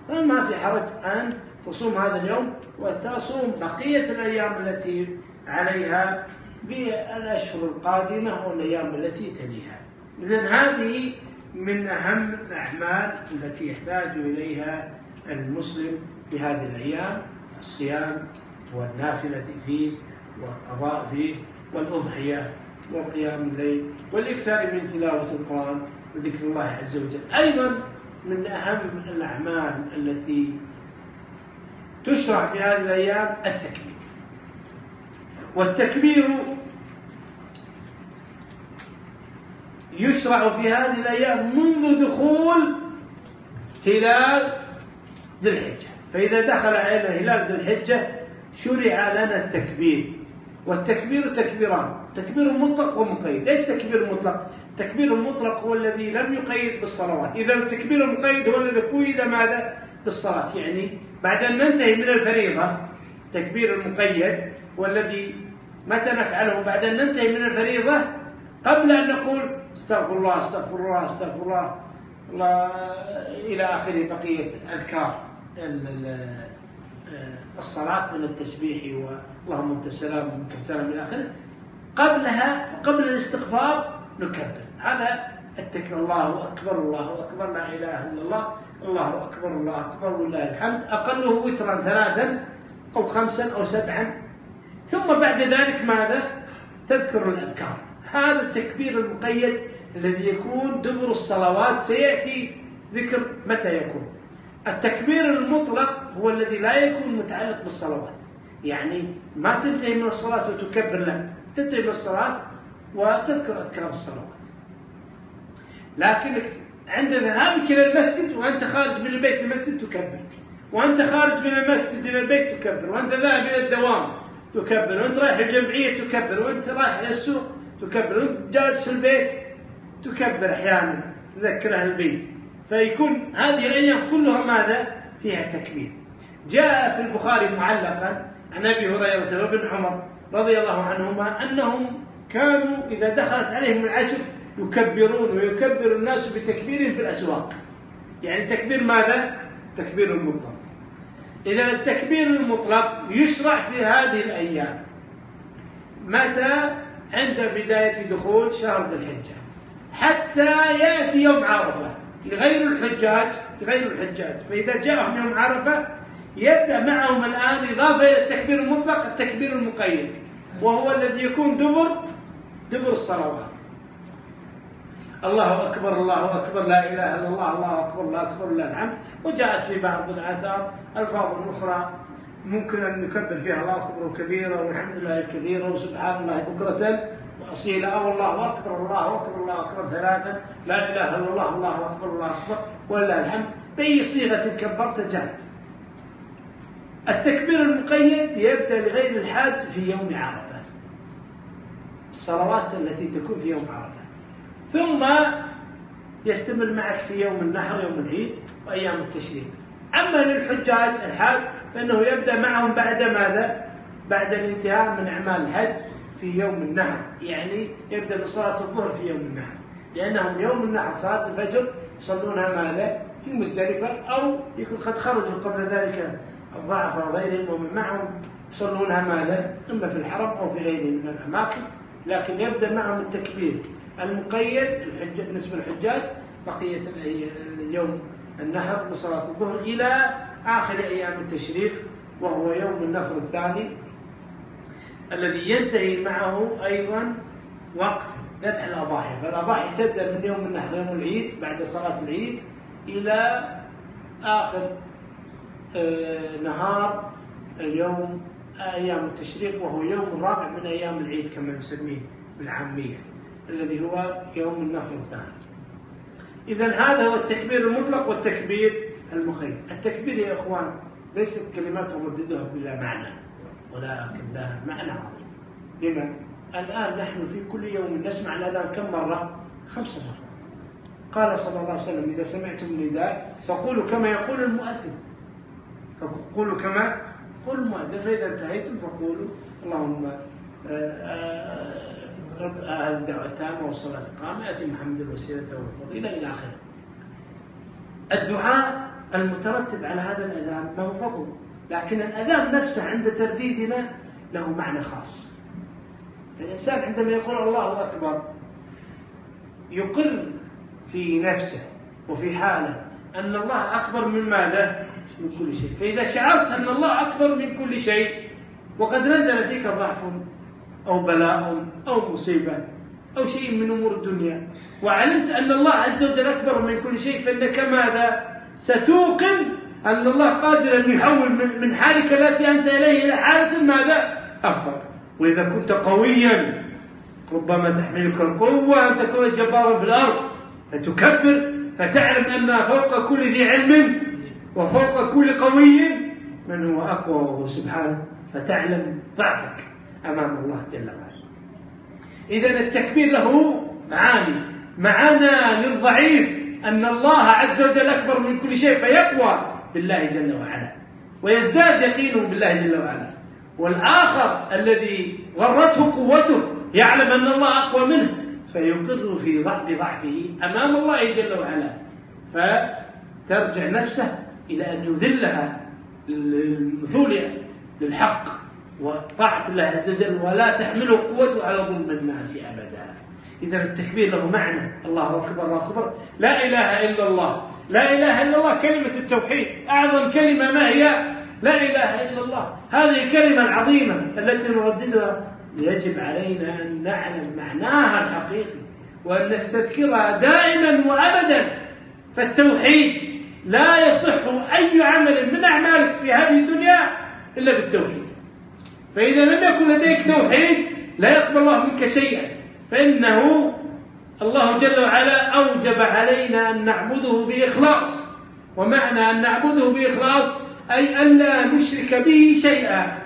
[SPEAKER 2] فما في حرج أن تصوم هذا اليوم وتصوم بقية الأيام التي عليها بالأشهر القادمة والأيام التي تليها. إذن هذه من أهم الأعمال التي يحتاج إليها المسلم في هذه الأيام: الصيام والنافلة فيه والقضاء فيه والأضحية وقيام الليل والإكثار من تلاوة القرآن وذكر الله عز وجل. أيضا من أهم الأعمال التي تشرع في هذه الأيام التكبير. والتكبير يشرع في هذه الأيام منذ دخول هلال ذي الحجة. فإذا دخل علينا هلال ذي الحجة شرع لنا التكبير. والتكبير تكبيران: تكبير مطلق ومقيد. ليس تكبير مطلق، التكبير المطلق هو الذي لم يقيد بالصلوات. إذا التكبير المقيد هو الذي قيد ماذا؟ بالصلاة. يعني بعد أن ننتهي من الفريضة، التكبير المقيد والذي متى نفعله؟ بعد أن ننتهي من الفريضة قبل أن نقول استغفر الله استغفر الله استغفر الله الله إلى آخر بقية أذكار الصلاة من التسبيح واللهم أنت السلام ومنك السلام إلى آخره. قبلها وقبل الاستغفار نكبر. هذا التكبير: الله أكبر الله أكبر لا إله إلا الله الله أكبر الله أكبر ولله الحمد. أقله وترا ثلاثا أو خمسا أو سبعا. ثم بعد ذلك ماذا؟ تذكر الأذكار. هذا التكبير المقيد الذي يكون دبر الصلوات، سيأتي ذكر متى يكون. التكبير المطلق هو الذي لا يكون متعلق بالصلوات، يعني ما تنتهي من الصلاة وتكبر، لا، تنتهي من الصلاة وتذكر أذكار الصلوات. لكن عند ذهابك إلى المسجد وأنت خارج من البيت المسجد تكبر، وأنت خارج من المسجد إلى البيت تكبر، وأنت ذاهب إلى الدوام تكبر، وأنت رايح الجمعية تكبر، وأنت رايح إلى السوق تكبر، وأنت جالس في البيت تكبر أحيانا تذكر أهل البيت. فيكون هذه الأيام كلها ماذا؟ فيها تكبير. جاء في البخاري معلقا عن أبي هريرة وابن عمر رضي الله عنهما أنهم كانوا إذا دخلت عليهم العشر يكبرون ويكبر الناس بتكبير في الأسواق. يعني تكبير ماذا؟ تكبير المطلق. إذا التكبير المطلق يشرع في هذه الأيام متى؟ عند بداية دخول شهر ذي الحجة حتى يأتي يوم عرفة لغير الحجاج لغير الحجاج فإذا جاءهم يوم عرفة يبدأ معهم الآن إضافة إلى التكبير المطلق التكبير المقيد، وهو الذي يكون دبر دبر الصلوات. الله أكبر الله أكبر لا إله إلا الله الله أكبر الله أكبر لله الحمد. وجاءت في بعض الآثار ألفاظ أخرى ممكن أن نكبر فيها الله أكبر كبيرا والحمد لله كثيرا وسبحان الله بكرة وأصيلا، أو الله أكبر الله أكبر الله أكبر ثلاثا لا إله إلا الله الله أكبر الله أكبر ولله الحمد. بأي صيغة كبرت جاهز. التكبير المقيد يبدأ لغير الحاج في يوم عرفة، الصلوات التي تكون في يوم عرفة، ثم يستمر معك في يوم النحر يوم العيد وأيام التشريق. أما للحجاج الحاج فإنه يبدأ معهم بعد ماذا؟ بعد الانتهاء من أعمال الحج في يوم النحر، يعني يبدأ بصلاة الظهر في يوم النحر، لأنهم يوم النحر صلاة الفجر يصلونها ماذا؟ في مزدلفة، أو يكون قد خرجوا قبل ذلك الضعف وغيرهم ومن معهم يصلونها ماذا؟ إما في الحرم أو في غيره من الأماكن. لكن يبدأ معهم التكبير المقيد بالنسبة للحجاج بقية اليوم النحر بصلاة الظهر إلى آخر أيام التشريق، وهو يوم النحر الثاني الذي ينتهي معه أيضا وقت ذبح الأضاحي. فالأضاحي تبدأ من يوم النحر يوم العيد بعد صلاة العيد إلى آخر آه نهار اليوم أيام التشريق، وهو يوم الرابع من أيام العيد كما نسميه بالعامية، الذي هو يوم النحر الثاني. إذن هذا هو التكبير المطلق والتكبير المقيد. التكبير يا إخوان ليست كلمات نرددها بلا معنى، ولكن لها معنى عظيم. لما؟ الآن نحن في كل يوم نسمع الأذان كم مرة؟ خمس مرات. قال صلى الله عليه وسلم: إذا سمعتم النداء فقولوا كما يقول المؤذن، فقولوا كما يقول المؤذن، فإذا انتهيتم فقولوا اللهم رب هذه الدعوة التامة والصلاة القامة آتي محمد الوسيلة والفضيلة إلى آخره. الدعاء المترتب على هذا الأذان له فضل، لكن الأذان نفسه عند ترديدنا له معنى خاص. الإنسان عندما يقول الله أكبر يقر في نفسه وفي حاله أن الله أكبر من ماذا؟ من كل شيء. فإذا شعرت أن الله أكبر من كل شيء وقد نزل فيك ضعف أو بلاء أو مصيبة أو شيء من أمور الدنيا وعلمت أن الله عز وجل أكبر من كل شيء، فإنك ماذا؟ ستوقن أن الله قادر أن يحول من حالك التي أنت إليه إلى حالة ماذا؟ أفضل. وإذا كنت قويا ربما تحملك القوة أن تكون جبارا في الأرض فتكبر فتعلم أن فوق كل ذي علم وفوق كل قوي من هو أقوى وهو سبحانه، فتعلم ضعفك أمام الله جل وعلا. إذن التكبير له معاني، معانا للضعيف أن الله عز وجل أكبر من كل شيء فيقوى بالله جل وعلا ويزداد يقينه بالله جل وعلا. والآخر الذي غرته قوته يعلم أن الله أقوى منه فيقر في ضعفه أمام الله جل وعلا، فترجع نفسه إلى أن يذلها للمثول للحق وطاعة الله عز وجل ولا تحمله قوته على ظلم الناس أبدا. إذا التكبير له معنى، الله أكبر الله أكبر، لا إله إلا الله. لا إله إلا الله كلمة التوحيد، أعظم كلمة ما هي؟ لا إله إلا الله. هذه الكلمة العظيمة التي نرددها يجب علينا أن نعلم معناها الحقيقي وأن نستذكرها دائما وأبدا. فالتوحيد لا يصح أي عمل من أعمالك في هذه الدنيا إلا بالتوحيد. فإذا لم يكن لديك توحيد لا يقبل الله منك شيئا، فإنه الله جل وعلا أوجب علينا أن نعبده بإخلاص. ومعنى أن نعبده بإخلاص أي أن لا نشرك به شيئا.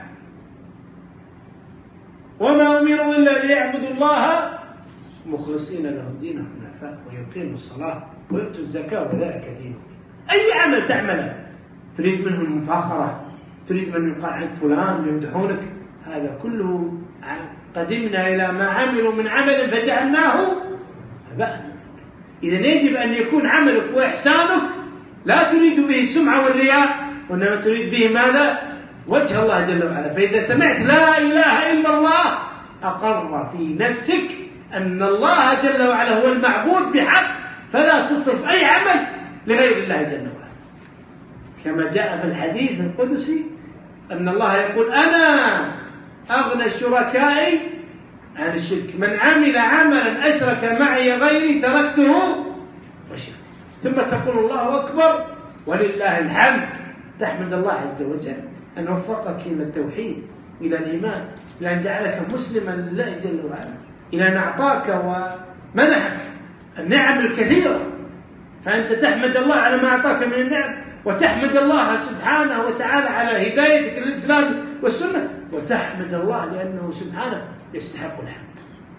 [SPEAKER 2] وما أمروا إلا ليعبدوا الله مخلصين له الدين حنفاء ويقيموا الصلاة ويؤتوا الزكاة وذلك دينهم. أي عمل تعمله تريد منه المفاخرة، تريد من يقال عن فلان يمدحونك، هذا كله قدمنا إلى ما عملوا من عمل فجعلناه هباء. إذن يجب أن يكون عملك وإحسانك لا تريد به السمعة والرياء، وإنما تريد به ماذا؟ وجه الله جل وعلا. فإذا سمعت لا إله إلا الله أقر في نفسك أن الله جل وعلا هو المعبود بحق، فلا تصرف أي عمل لغير الله جل وعلا. كما جاء في الحديث القدسي أن الله يقول أنا أغنى الشركاء عن الشرك، من عمل عملا أشرك معي غيري تركته وشرك. ثم تقول الله أكبر ولله الحمد، تحمد الله عز وجل أن وفقك إلى التوحيد، إلى الإيمان، إلى أن جعلك مسلما لله جل وعلا، إلى أن أعطاك ومنحك النعم الكثيرة، فأنت تحمد الله على ما أعطاك من النعم، وتحمد الله سبحانه وتعالى على هدايتك للإسلام والسنة، وتحمد الله لأنه سبحانه يستحق الحمد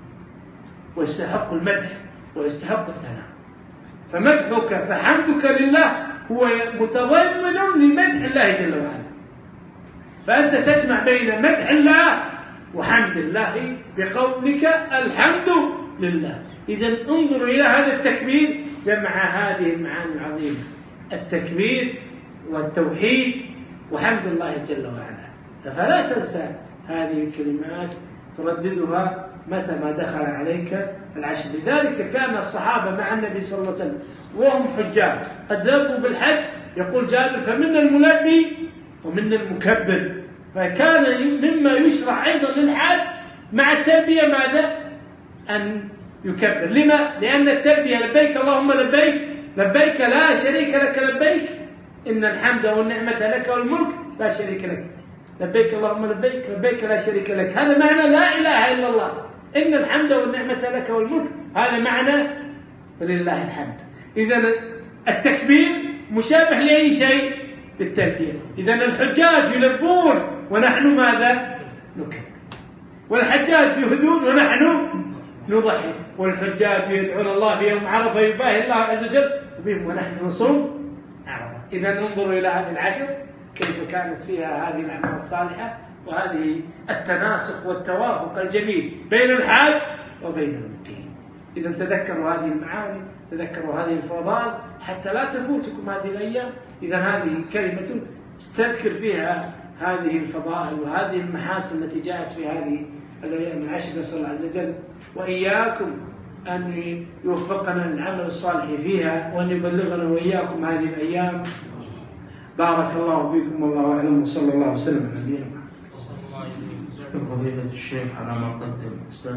[SPEAKER 2] ويستحق المدح ويستحق الثناء. فمدحك فحمدك لله هو متضمن لمدح الله جل وعلا. فأنت تجمع بين مدح الله وحمد الله بقولك الحمد لله. إذن انظروا إلى هذا التكبير، جمع هذه المعاني العظيمة: التكبير والتوحيد وحمد الله جل وعلا. فلا تنسى هذه الكلمات ترددها متى ما دخل عليك العشر. لذلك كان الصحابة مع النبي صلى الله عليه وسلم وهم حجاج قد لبوا بالحج، يقول جابر فمنا الملبي ومنا المكبر. فكان مما يشرع أيضا للحج مع التلبية ماذا؟ أن يكبر. لما؟ لأن التلبية لبيك اللهم لبيك، لبيك لا شريك لك لبيك، إن الحمد والنعمة لك والملك لا شريك لك. لبيك اللهم لبيك، لبيك لا شريك لك، هذا معنى لا إله إلا الله. إن الحمد والنعمة لك والملك، هذا معنى ولله الحمد. إذن التكبير مشابه لأي شيء؟ للتلبية. إذن الحجاج يلبون ونحن ماذا؟ نكبر. والحجاج يهدون ونحن نضحي. والحجاج يدعون الله في يوم عرفة يباهي الله عز وجل بهم ونحن نصوم عرفة. إذن انظروا إلى هذه العشر كيف كانت فيها هذه الأعمال الصالحة وهذه التناسق والتوافق الجميل بين الحاج وبين المقيم. إذا تذكروا هذه المعاني، تذكروا هذه الفضائل حتى لا تفوتكم هذه الأيام. إذا هذه كلمة استذكر فيها هذه الفضائل وهذه المحاسن التي جاءت في هذه الأيام العشر. نسأل الله عز وجل وإياكم أن يوفقنا للعمل الصالح فيها، وأن يبلغنا وإياكم هذه الأيام. بارك الله فيكم والله أعلم، وصلى الله وسلم على نبينا محمد.
[SPEAKER 1] فضيلة الشيخ على ما قدم أستاذ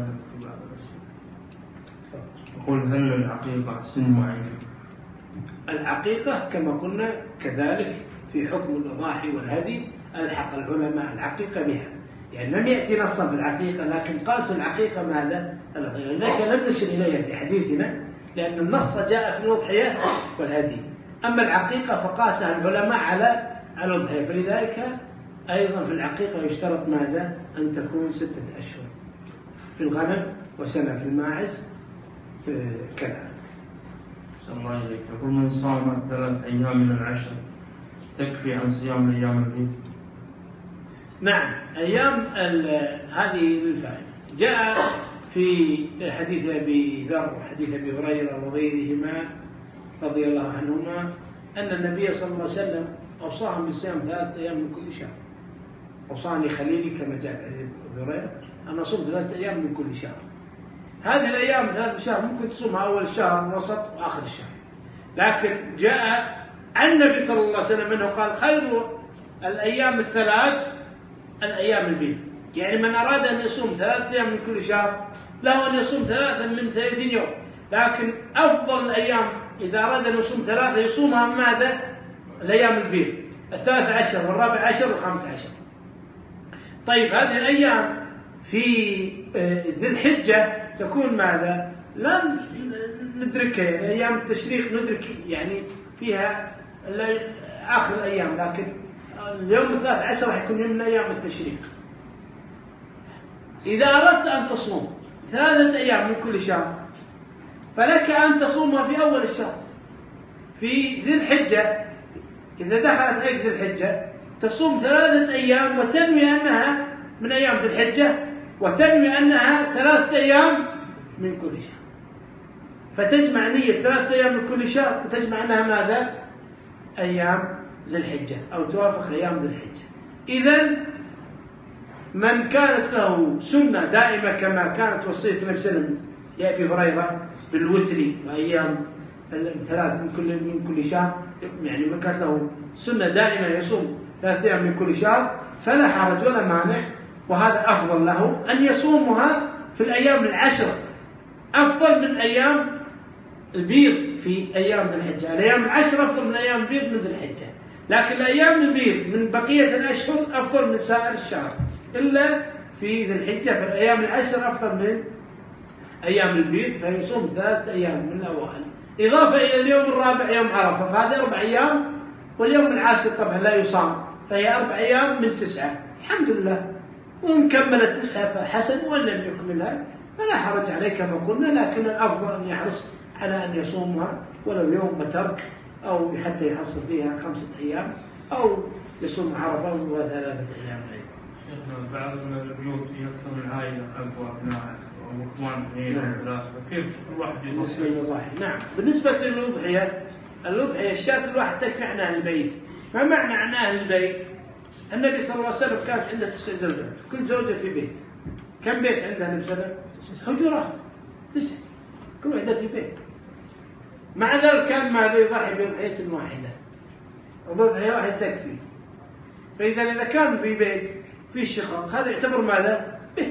[SPEAKER 1] يقول هل العقيقة سن معين؟
[SPEAKER 2] العقيقة كما قلنا كذلك في حكم الأضاحي والهدي ألحق العلماء العقيقة بها، يعني لم يأتي نصا في العقيقة لكن قاسوا العقيقة ماذا؟ الأضحية، لذلك لم نشر إليها في حديثنا لأن النص جاء في الأضحية والهدي. أما العقيقة فقاسها العلماء على الأضحية، فلذلك أيضا في العقيقة يشترط ماذا؟ أن تكون ستة أشهر في الغنم وسنة في الماعز كذا.
[SPEAKER 1] صلى الله عليك. يقول من صام ثلاث أيام من العشر تكفي عن صيام الأيام البيض؟
[SPEAKER 2] نعم، أيام هذه للفائدة. جاء في حديث أبي ذر وحديث أبي هريرة وغيرهما رضي الله عنهما أن النبي صلى الله عليه وسلم أوصاهم بالصيام ثلاثة أيام من كل شهر. أوصاني خليلي كما جاء في حديث أبي هريرة أن أصوم ثلاثة أيام من كل شهر. هذه الأيام ثلاثة شهر ممكن تصومها أول الشهر ووسط وآخر الشهر، لكن جاء عن النبي صلى الله عليه وسلم أنه قال خير الأيام الثلاث الأيام البيض، يعني من أراد أن يصوم ثلاثة أيام من كل شهر له أن يصوم ثلاثا من ثلاثين يوم، لكن أفضل الأيام إذا أراد أن يصوم ثلاثة يصومها ماذا؟ الأيام البيض، الثالث عشر والرابع عشر والخامس عشر. طيب هذه الأيام في ذي الحجة تكون ماذا؟ لا ندركها، يعني أيام التشريق ندرك يعني فيها آخر الأيام، لكن اليوم الثالث عشر راح يكون من أيام التشريق. إذا أردت أن تصوم ثلاثة أيام من كل شهر فلك أن تصومها في أول الشهر في ذي الحجة. إذا دخلت عليك ذي الحجة تصوم ثلاثة أيام وتنوي أنها من أيام ذي الحجة وتنوي أنها ثلاثة أيام من كل شهر، فتجمع نية ثلاثة أيام من كل شهر وتجمع أنها ماذا؟ أيام ذي الحجة أو توافق أيام ذي الحجة. إذن من كانت له سنة دائمة كما كانت وصية النبي صلى الله عليه وسلم لأبي هريرة بالوتر وأيام الثلاث من كل من كل شهر، يعني من كانت له سنة دائمة يصوم ثلاثة أيام من كل شهر فلا حرج ولا مانع، وهذا أفضل له أن يصومها في الأيام العشر أفضل من أيام البيض في أيام ذي الحجة. الأيام العشر أفضل من أيام البيض من ذي الحجة، لكن الأيام البيض من بقية الأشهر أفضل من سائر الشهر إلا في ذي الحجة، فالأيام العشر أفضل من أيام البيض فيصوم ثلاثة أيام من الأوائل، إضافة إلى اليوم الرابع يوم عرفة، فهذه أربع أيام، واليوم العاشر طبعا لا يصام فهي أربع أيام من تسعة الحمد لله. وإن كملت تسعة فحسن، وإن لم يكملها فلا حرج عليه كما قلنا، لكن الأفضل أن يحرص على أن يصومها ولو يوم ترك أو حتى يحصل فيها خمسة أيام أو يصوم عرفة وثلاثة أيام أيضا.
[SPEAKER 1] شيخنا بعض البيوت في أكثر من عائلة أب وأبناء وإخوان اثنين وثلاثة، كيف الواحد
[SPEAKER 2] بالنسبة للأضحية؟ نعم، بالنسبة للأضحية الأضحية الشاة الواحد تكفي عن أهل البيت. ما معنى عن أهل البيت؟ النبي صلى الله عليه وسلم كانت عنده تسع زوجات، كل زوجة في بيت. كم بيت عندها النبي صلى الله عليه وسلم؟ حجرات تسع، كل واحدة في بيت. مع ذلك كان ماذا يضحي بأضحية واحدة، وضحية واحدة تكفي. فإذا إذا كان في بيت في شقق هذا يعتبر ماذا؟ بيت.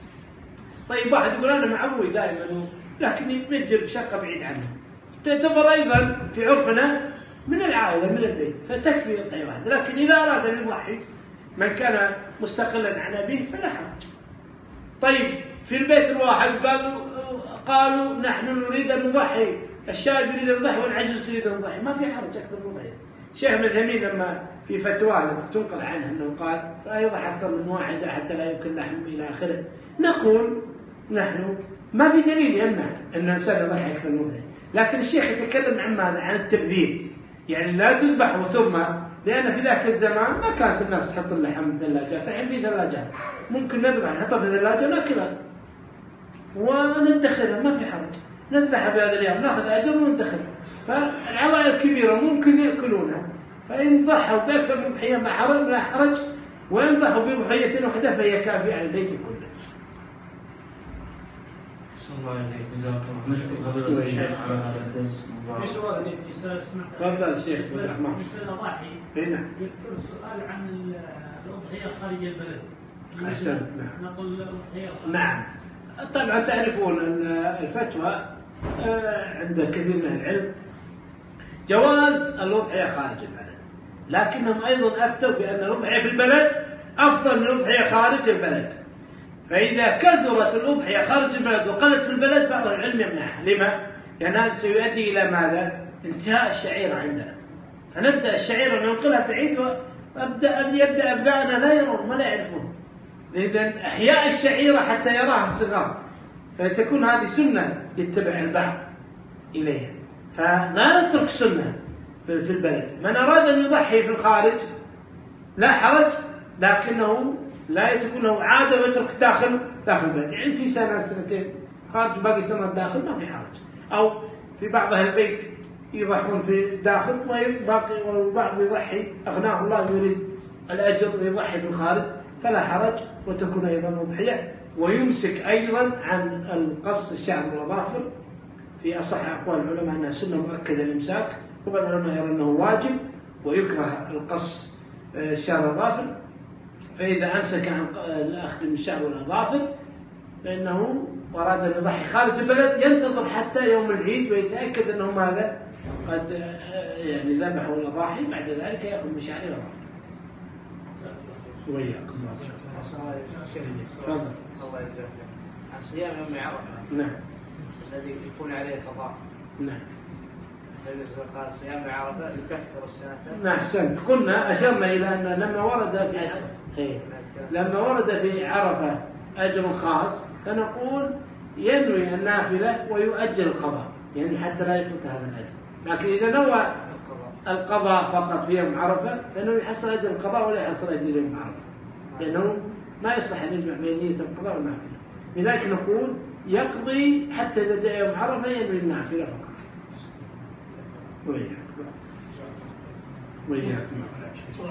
[SPEAKER 2] طيب واحد يقول أنا مع أبوي دائما لكن يمجر بشقة بعيد عنه، تعتبر أيضا في عرفنا من العائلة من البيت، فتكفي أضحية واحدة. لكن إذا أراد أن يضحي من كان مستقلا عن أبيه فلا حرج. طيب في البيت الواحد قالوا قالوا نحن نريد أن نضحي، الشاب يريد أن يضحي والعجوز تريد أن تضحي، ما في حرج أكثر من ضحية. الشيخ ابن تيمية لما في فتوى التي تنقل عنه أنه قال لا يضحي أكثر من واحدة حتى لا يمكن لحم إلى آخره، نقول نحن ما في دليل يمنع أن الإنسان يضحي أكثر من ضحية، لكن الشيخ يتكلم عن ماذا؟ عن التبذير، يعني لا تذبح وترمى، لأن في ذاك الزمان ما كانت الناس تحط اللحم في ثلاجات، الحين في ثلاجات ممكن نذبح نحطها في ثلاجة وناكلها وندخرها ما في حرج. نذبحها في هذه الأيام نأخذ أجر وندخل. فالعوائل الكبيرة ممكن يأكلونها، فإن ضحوا بأكثر من ضحية ما حرج لا حرج، وإن ضحوا بضحية واحدة فهي كافية على البيت كله.
[SPEAKER 1] صلى الله عليه جزاك الله. نشكر فضيلة الشيخ على هذا الدرس المبارك.
[SPEAKER 2] تفضل الشيخ عبد الرحمن.
[SPEAKER 3] بالنسبة للأضاحي
[SPEAKER 2] نعم.
[SPEAKER 3] يكثر السؤال عن الأضحية خارج البلد.
[SPEAKER 2] أحسنت. نعم.
[SPEAKER 3] نقول الأضحية.
[SPEAKER 2] نعم. طبعا تعرفون أن الفتوى عند كثير من العلم جواز الأضحية خارج البلد، لكنهم أيضا أفتوا بأن الأضحية في البلد أفضل من الأضحية خارج البلد. فإذا كثرت الأضحية خارج البلد وقلت في البلد بعض العلم يمنعها. لما؟ لأن هذا سيؤدي إلى ماذا؟ انتهاء الشعيرة عندنا، فنبدأ الشعيرة ننقلها بعيد وأبدأ يبدأ أبنائنا لا يرون ولا يعرفون. إذن إحياء الشعيرة حتى يراها الصغار، فتكون هذه سنة يتبع البعض إليها، فلا نترك سنة في البلد. من أراد أن يضحي في الخارج لا حرج، لكنه لا تكون له عادة ويترك داخل داخل البلد. يعني في سنة سنتين خارج باقي سنة داخل ما في حرج، أو في بعض أهل البيت يضحون في الداخل وباقي والبعض يضحي أغناه الله يريد الأجر ويضحي في الخارج، فلا حرج، وتكون أيضا أضحية. ويمسك أيضا عن القص الشعر والأظافر، في أصح أقوال العلماء أنها سنة مؤكدة الإمساك، وبعض العلماء يرى أنه واجب ويكره القص الشعر والأظافر. فإذا أمسك عن الأخذ من الشعر والأظافر فإنه أراد أن يضحي خارج البلد ينتظر حتى يوم العيد ويتأكد أنه ماذا قد يعني ذبحوا الأضاحي، بعد ذلك يأخذ من شعره وأظافره. وإياكم.
[SPEAKER 4] تفضل. الله يجزاك. عن صيام يوم عرفة.
[SPEAKER 2] نعم.
[SPEAKER 4] الذي يكون عليه قضاء.
[SPEAKER 2] نعم.
[SPEAKER 4] الذي قال صيام عرفة يكفر السنتين.
[SPEAKER 2] نعم أحسنت. قلنا أشرنا إلى أن لما ورد في إيه لما ورد في عرفة أجر خاص فنقول ينوي النافلة ويؤجل القضاء، يعني حتى لا يفوت هذا الأجر. لكن إذا نوى القضاء فقط في يوم عرفة فإنه يحصل أجر القضاء ولا يحصل أجر يوم عرفة، لأنه ما يصح أن يجمع بين نية القضاء والنافلة. لذلك نقول يقضي حتى إذا جاء يوم عرفة ينوي النافلة فقط. وإياكم. وإياكم.